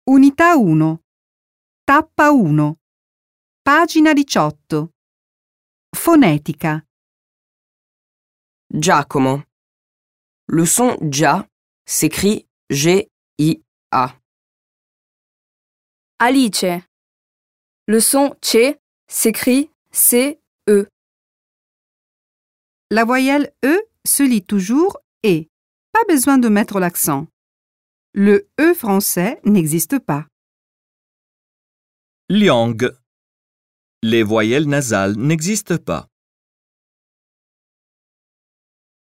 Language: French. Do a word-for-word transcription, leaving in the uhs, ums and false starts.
Unità uno. Tappa uno. Pagina diciotto. Fonetica. Giacomo. Le son Gia s'écrit G I A. Alice. Le son C s'écrit C E. La voyelle E se lit toujours E. Pas besoin de mettre l'accent. Le E français n'existe pas. Liang. Les voyelles nasales n'existent pas.